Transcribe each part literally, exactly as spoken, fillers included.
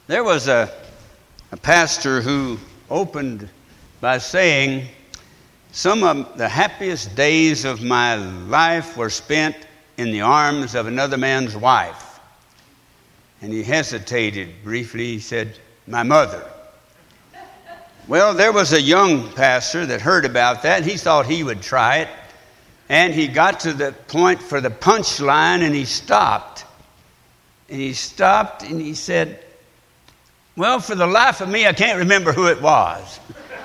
There was a, a pastor who opened by saying, "Some of the happiest days of my life were spent in the arms of another man's wife." And he hesitated briefly. He said, "My mother." Well, there was a young pastor that heard about that. He thought he would try it. And he got to the point for the punchline, and he stopped. And he stopped and he said, "Well, for the life of me, I can't remember who it was."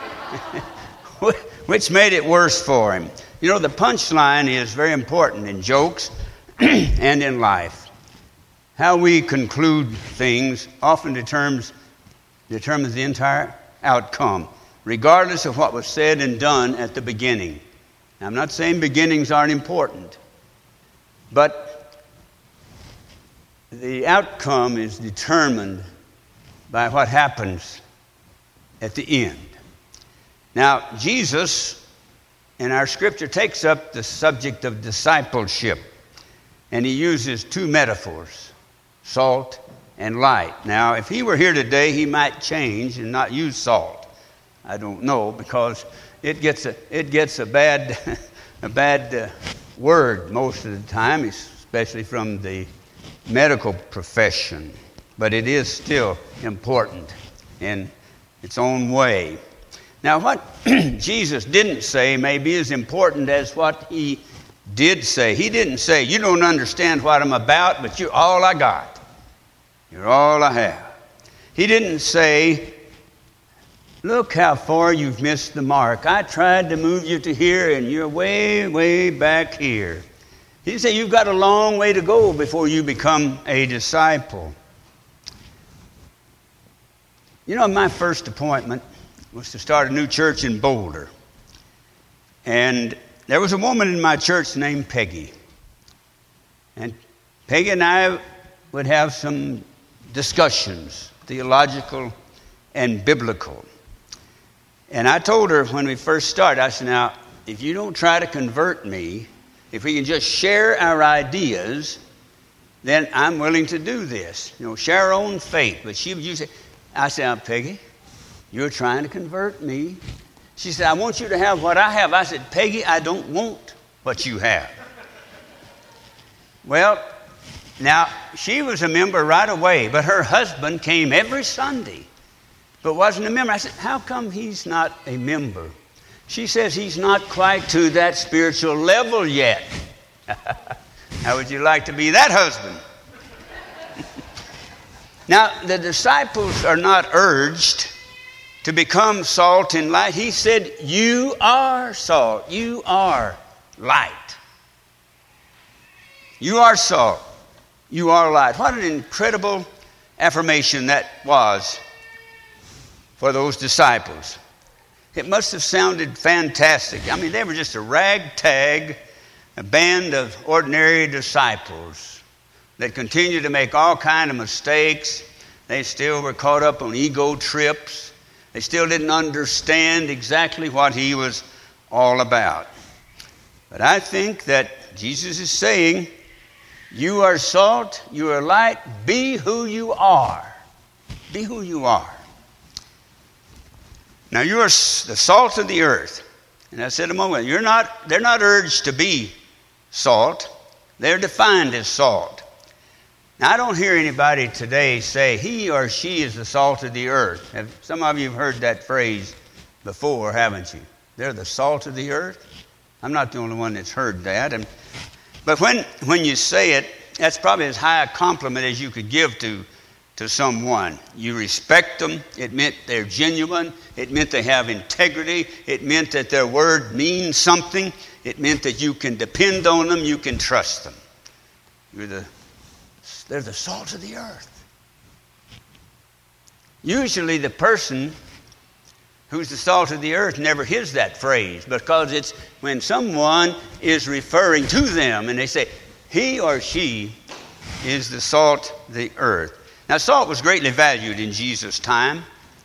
Which made it worse for him. You know, the punchline is very important in jokes and in life. How we conclude things often determines, determines the entire outcome, regardless of what was said and done at the beginning. Now, I'm not saying beginnings aren't important, but the outcome is determined by what happens at the end. Now, Jesus in our scripture takes up the subject of discipleship, and he uses two metaphors, salt and light. Now, if he were here today, he might change and not use salt. I don't know, because it gets a it gets a bad a bad uh, word most of the time, especially from the medical profession. But it is still important in its own way. Now, what Jesus didn't say may be as important as what he did say. He didn't say, "You don't understand what I'm about, but you're all I got. You're all I have." He didn't say, "Look how far you've missed the mark. I tried to move you to here, and you're way, way back here." He said, "You've got a long way to go before you become a disciple." You know, my first appointment was to start a new church in Boulder. And there was a woman in my church named Peggy. And Peggy and I would have some discussions, theological and biblical. And I told her when we first started, I said, "Now, if you don't try to convert me, if we can just share our ideas, then I'm willing to do this. You know, share our own faith." But she would use it. I said, "Now, Peggy, you're trying to convert me." She said, "I want you to have what I have." I said, "Peggy, I don't want what you have." Well, now, she was a member right away, but her husband came every Sunday, but wasn't a member. I said, "How come he's not a member?" She says, "He's not quite to that spiritual level yet." How would you like to be that husband? Now, the disciples are not urged to become salt and light. He said, "You are salt. You are light. You are salt. You are light." What an incredible affirmation that was for those disciples. It must have sounded fantastic. I mean, they were just a ragtag, a band of ordinary disciples that continued to make all kinds of mistakes. They still were caught up on ego trips. They still didn't understand exactly what he was all about. But I think that Jesus is saying, you are salt, you are light, be who you are. Be who you are. Now, you are the salt of the earth. And I said a moment, you're not, they're not urged to be salt. They're defined as salt. Now, I don't hear anybody today say he or she is the salt of the earth. Have, some of you have heard that phrase before, haven't you? They're the salt of the earth. I'm not the only one that's heard that. And, but when, when you say it, that's probably as high a compliment as you could give to, to someone. You respect them. It meant they're genuine. It meant they have integrity. It meant that their word means something. It meant that you can depend on them. You can trust them. You're the They're the salt of the earth. Usually the person who's the salt of the earth never hears that phrase, because it's when someone is referring to them and they say, he or she is the salt of the earth. Now, salt was greatly valued in Jesus' time.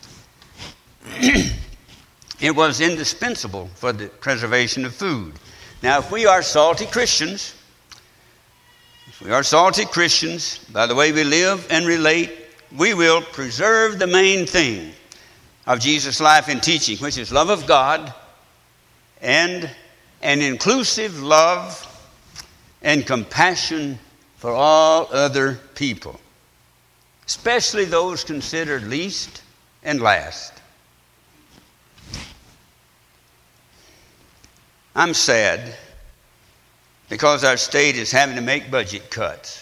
It was indispensable for the preservation of food. Now, if we are salty Christians, if we are salty Christians, by the way we live and relate we will preserve the main thing of Jesus' life and teaching, which is love of God and an inclusive love and compassion for all other people, especially those considered least and last. I'm sad because our state is having to make budget cuts.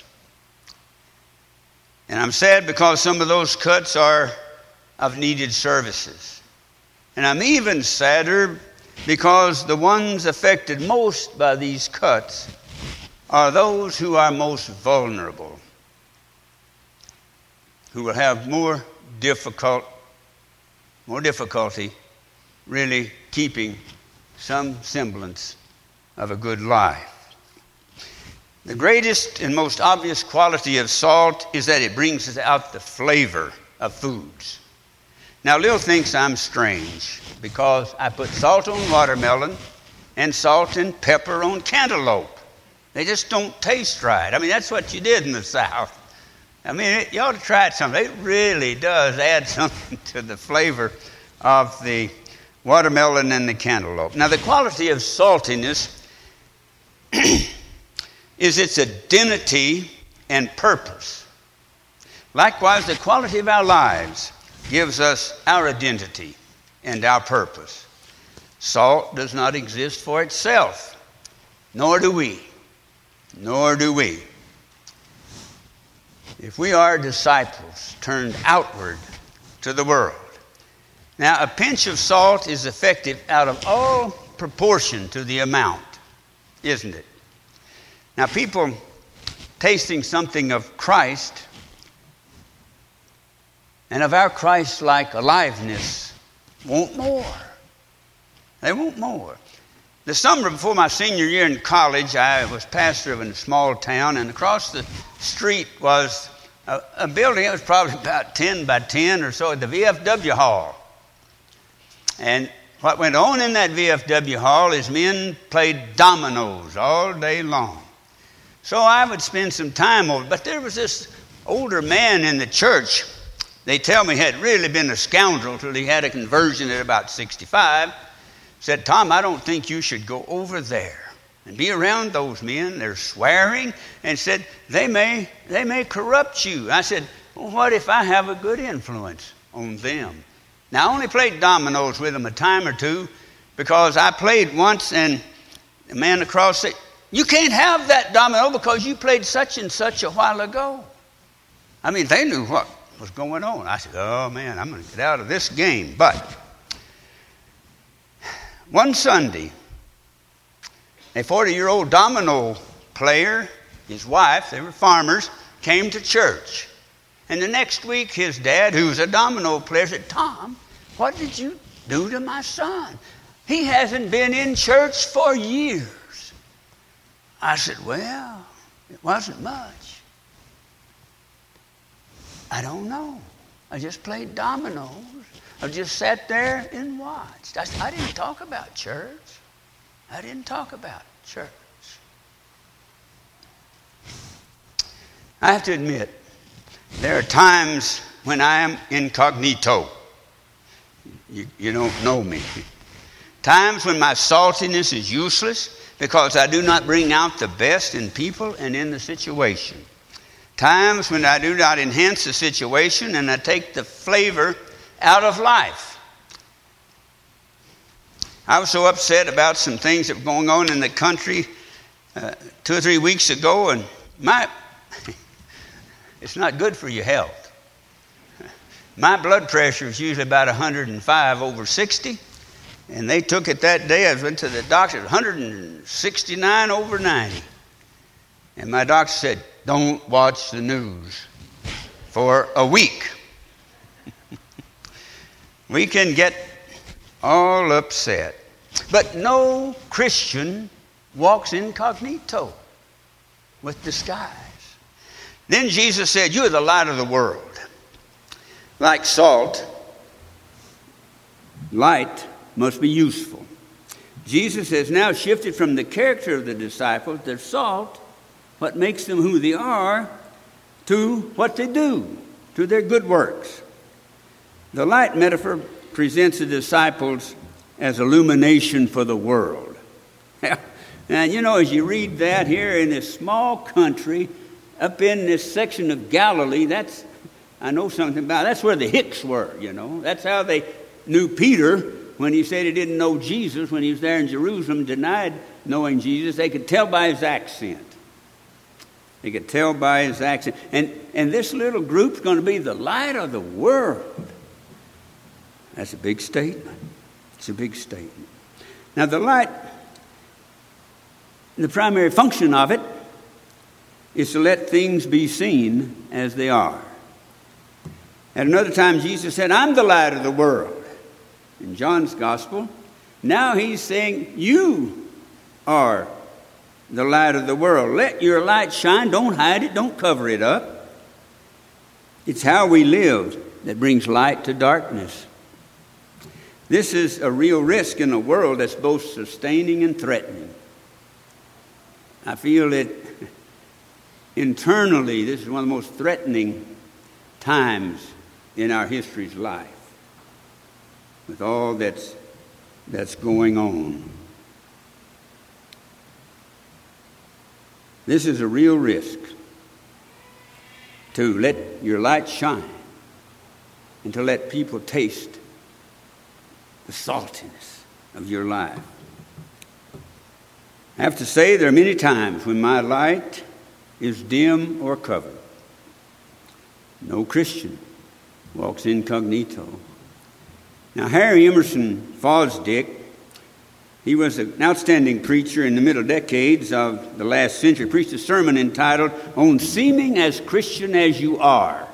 And I'm sad because some of those cuts are of needed services. And I'm even sadder because the ones affected most by these cuts are those who are most vulnerable, who will have more difficult, more difficulty really keeping some semblance of a good life. The greatest and most obvious quality of salt is that it brings out the flavor of foods. Now, Lil thinks I'm strange because I put salt on watermelon and salt and pepper on cantaloupe. They just don't taste right. I mean, that's what you did in the South. I mean, it, you ought to try it someday. It really does add something to the flavor of the watermelon and the cantaloupe. Now, the quality of saltiness is its identity and purpose. Likewise, the quality of our lives gives us our identity and our purpose. Salt does not exist for itself, nor do we. Nor do we. If we are disciples turned outward to the world. Now, a pinch of salt is effective out of all proportion to the amount, isn't it? Now, people tasting something of Christ and of our Christ-like aliveness want more. They want more. The summer before my senior year in college, I was pastor of a small town, and across the street was a, a building that was probably about ten by ten or so at the V F W Hall. And what went on in that V F W Hall is men played dominoes all day long. So I would spend some time over. But there was this older man in the church, they tell me had really been a scoundrel till he had a conversion at about sixty-five. Said, Tom, I don't think you should go over there and be around those men. They're swearing. And said, they may, they may corrupt you. I said, well, what if I have a good influence on them? Now, I only played dominoes with them a time or two because I played once and the man across said, you can't have that domino because you played such and such a while ago. I mean, they knew what was going on. I said, oh, man, I'm going to get out of this game. But one Sunday, a forty-year-old domino player, his wife, they were farmers, came to church. And the next week, his dad, who was a domino player, said, Tom, what did you do to my son? He hasn't been in church for years. I said, well, it wasn't much. I don't know. I just played dominoes. I just sat there and watched. I, I didn't talk about church. I didn't talk about church. I have to admit, there are times when I am incognito. You, you don't know me. Times when my saltiness is useless because I do not bring out the best in people and in the situation. Times when I do not enhance the situation and I take the flavor out of life. I was so upset about some things that were going on in the country uh, two or three weeks ago, and my it's not good for your health. My blood pressure is usually about one hundred five over sixty, and they took it that day. I went to the doctor, one hundred sixty-nine over ninety. And my doctor said, don't watch the news for a week. We can get all upset. But no Christian walks incognito with disguise. Then Jesus said, you are the light of the world. Like salt, light must be useful. Jesus has now shifted from the character of the disciples, their salt, what makes them who they are, to what they do. to their good works. The light metaphor presents the disciples as illumination for the world. And you know, as you read that here in this small country, up in this section of Galilee, that's, I know something about it. That's where the Hicks were, you know. That's how they knew Peter when he said he didn't know Jesus when he was there in Jerusalem, denied knowing Jesus. They could tell by his accent. They could tell by his accent. And, and this little group's going to be the light of the world. That's a big statement. It's a big statement. Now, the light, the primary function of it is to let things be seen as they are. At another time, Jesus said, I'm the light of the world. In John's gospel, now he's saying, you are the light of the world. Let your light shine. Don't hide it. Don't cover it up. It's how we live that brings light to darkness. This is a real risk in a world that's both sustaining and threatening. I feel that internally, this is one of the most threatening times in our history's life, with all that's that's going on. This is a real risk, to let your light shine and to let people taste the saltiness of your life. I have to say, there are many times when my light is dim or covered. No Christian walks incognito. Now, Harry Emerson Fosdick, he was an outstanding preacher in the middle decades of the last century. He preached a sermon entitled, On Seeming as Christian as You Are.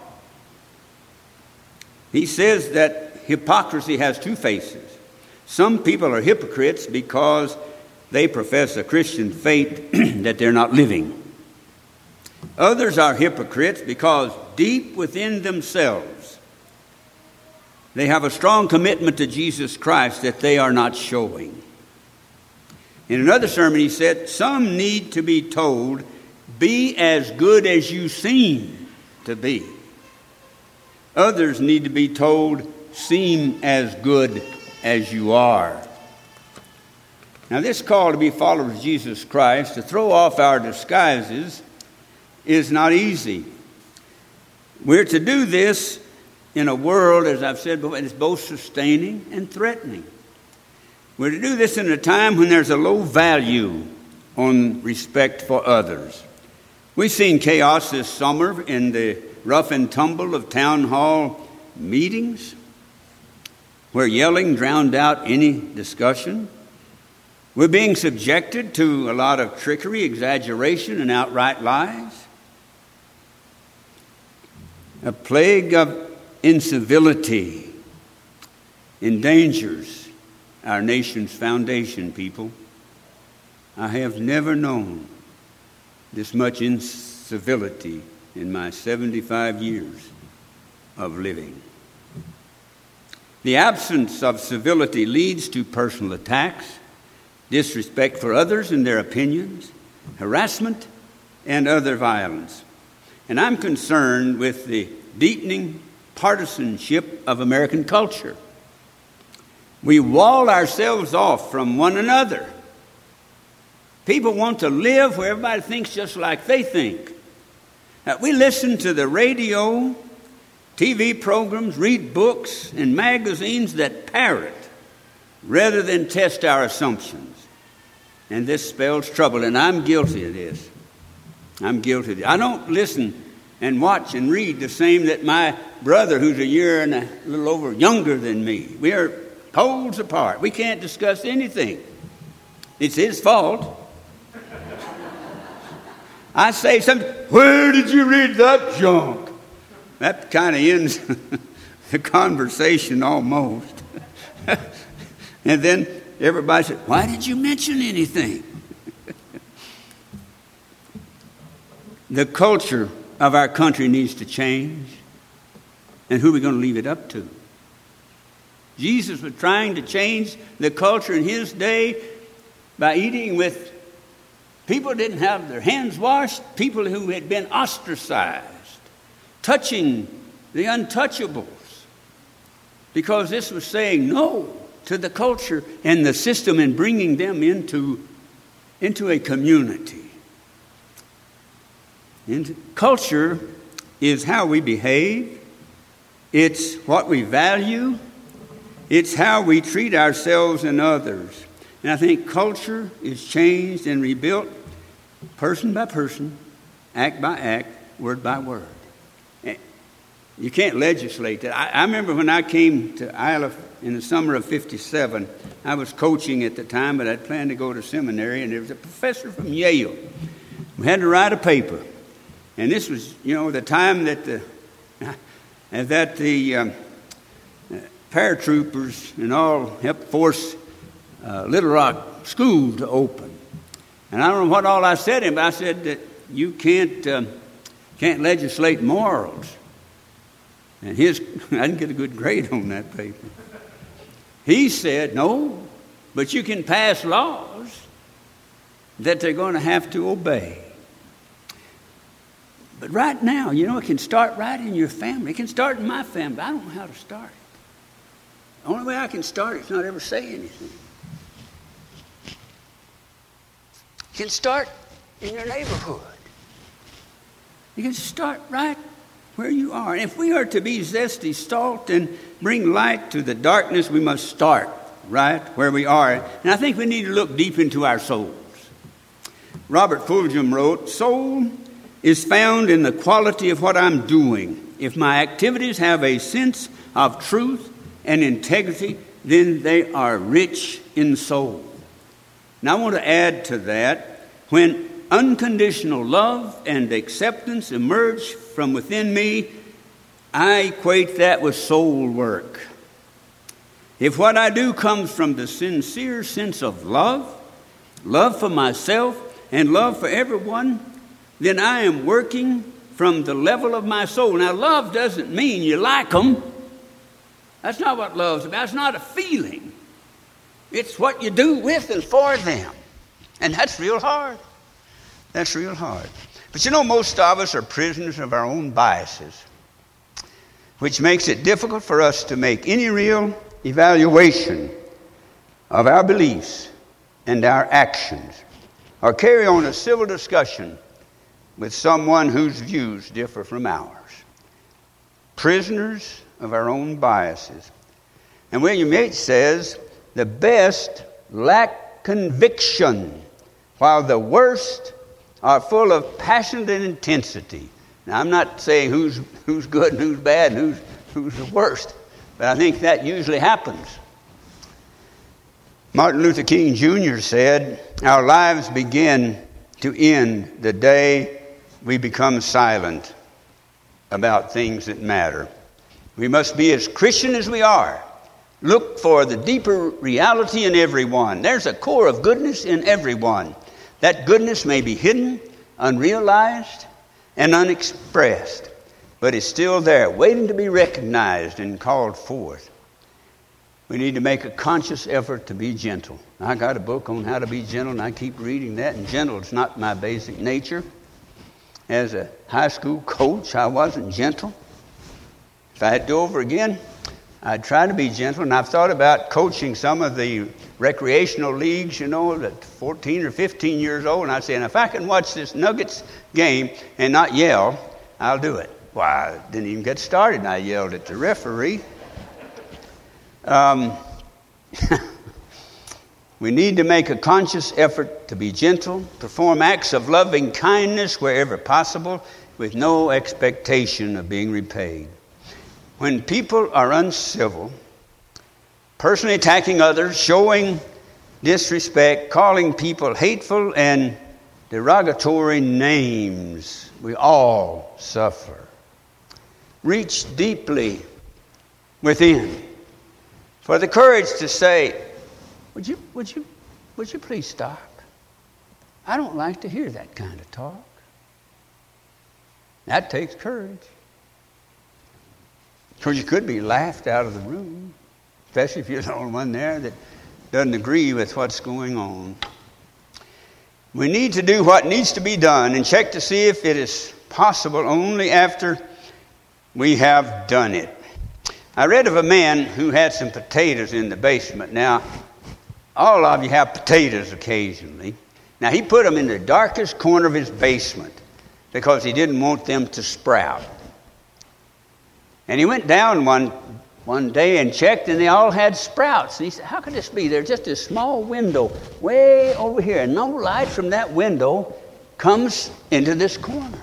He says that hypocrisy has two faces. Some people are hypocrites because they profess a Christian faith that they're not living. Others are hypocrites because deep within themselves they have a strong commitment to Jesus Christ that they are not showing. In another sermon he said, some need to be told, be as good as you seem to be. Others need to be told, seem as good as you are. Now, this call to be followers of Jesus Christ, to throw off our disguises, is not easy. We're to do this in a world, as I've said before, it's both sustaining and threatening. We're to do this in a time when there's a low value on respect for others. We've seen chaos this summer in the rough and tumble of town hall meetings, where yelling drowned out any discussion. We're being subjected to a lot of trickery, exaggeration, and outright lies. A plague of incivility endangers our nation's foundation, people. I have never known this much incivility in my seventy-five years of living. The absence of civility leads to personal attacks, disrespect for others and their opinions, harassment, and other violence. And I'm concerned with the deepening partisanship of American culture. We wall ourselves off from one another. People want to live where everybody thinks just like they think. Uh, we listen to the radio, T V programs, read books and magazines that parrot rather than test our assumptions. And this spells trouble, and I'm guilty of this. I'm guilty of this. I don't listen and watch and read the same that my brother, who's a year and a little over younger than me. We are poles apart. We can't discuss anything. It's his fault. I say something, where did you read that junk? That kind of ends the conversation almost. And then everybody said, why did you mention anything? The culture of our country needs to change. And who are we going to leave it up to? Jesus was trying to change the culture in his day by eating with people who didn't have their hands washed, people who had been ostracized, touching the untouchables, because this was saying no to the culture and the system and bringing them into, into a community. And culture is how we behave. It's what we value. It's how we treat ourselves and others. And I think culture is changed and rebuilt person by person, act by act, word by word. You can't legislate that. I, I remember when I came to Iowa in the summer of fifty-seven, I was coaching at the time, but I'd planned to go to seminary, and there was a professor from Yale. We had to write a paper. And this was, you know, the time that the, that the um, paratroopers and all helped force uh, Little Rock School to open. And I don't know what all I said to him, but I said that you can't, um, can't legislate morals. And his, I didn't get a good grade on that paper. He said, no, but you can pass laws that they're going to have to obey. But right now, you know, it can start right in your family. It can start in my family. I don't know how to start it. The only way I can start it is not ever say anything. You can start in your neighborhood. You can start right where you are. And if we are to be zesty salt and bring light to the darkness, we must start right where we are. And I think we need to look deep into our souls. Robert Fulghum wrote, soul is found in the quality of what I'm doing. If my activities have a sense of truth and integrity, then they are rich in soul. Now I want to add to that, when unconditional love and acceptance emerge from within me, I equate that with soul work. If what I do comes from the sincere sense of love, love for myself and love for everyone, then I am working from the level of my soul. Now, love doesn't mean you like them. That's not what love's about. It's not a feeling. It's what you do with and for them. And that's real hard. That's real hard. But you know, most of us are prisoners of our own biases, which makes it difficult for us to make any real evaluation of our beliefs and our actions, or carry on a civil discussion with someone whose views differ from ours. Prisoners of our own biases. And William Yates says, the best lack conviction, while the worst are full of passion and intensity. Now, I'm not saying who's who's good and who's bad and who's, who's the worst, but I think that usually happens. Martin Luther King Junior said, our lives begin to end the day we become silent about things that matter. We must be as Christian as we are. Look for the deeper reality in everyone. There's a core of goodness in everyone. That goodness may be hidden, unrealized, and unexpressed, but it's still there, waiting to be recognized and called forth. We need to make a conscious effort to be gentle. I got a book on how to be gentle, and I keep reading that, and gentle is not my basic nature. As a high school coach, I wasn't gentle. If I had to do over again, I'd try to be gentle, and I've thought about coaching some of the recreational leagues, you know, at fourteen or fifteen years old, and I'd say, and if I can watch this Nuggets game and not yell, I'll do it. Well, I didn't even get started, and I yelled at the referee. Um, we need to make a conscious effort to be gentle, perform acts of loving kindness wherever possible, with no expectation of being repaid. When people are uncivil, personally attacking others, showing disrespect, calling people hateful and derogatory names, we all suffer. Reach deeply within for the courage to say, would you, would you, would you please stop? I don't like to hear that kind of talk. That takes courage. Because you could be laughed out of the room, especially if you're the only one there that doesn't agree with what's going on. We need to do what needs to be done and check to see if it is possible only after we have done it. I read of a man who had some potatoes in the basement. Now, all of you have potatoes occasionally. Now, he put them in the darkest corner of his basement because he didn't want them to sprout. And he went down one one day and checked, and they all had sprouts. And he said, how could this be? There's just a small window way over here, and no light from that window comes into this corner.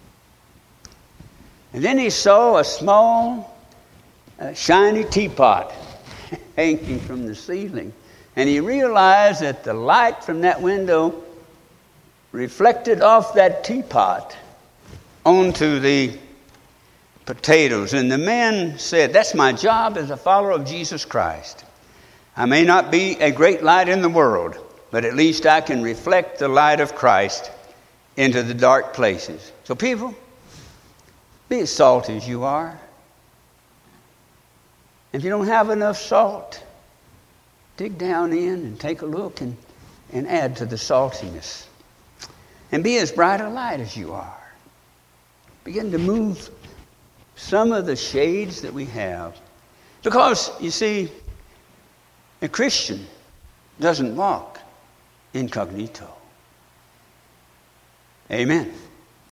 And then he saw a small, uh, shiny teapot hanging from the ceiling. And he realized that the light from that window reflected off that teapot onto the potatoes. And the man said, that's my job as a follower of Jesus Christ. I may not be a great light in the world, but at least I can reflect the light of Christ into the dark places. So people, be as salty as you are. If you don't have enough salt, dig down in and take a look and, and add to the saltiness. And be as bright a light as you are. Begin to move some of the shades that we have. Because, you see, a Christian doesn't walk incognito. Amen.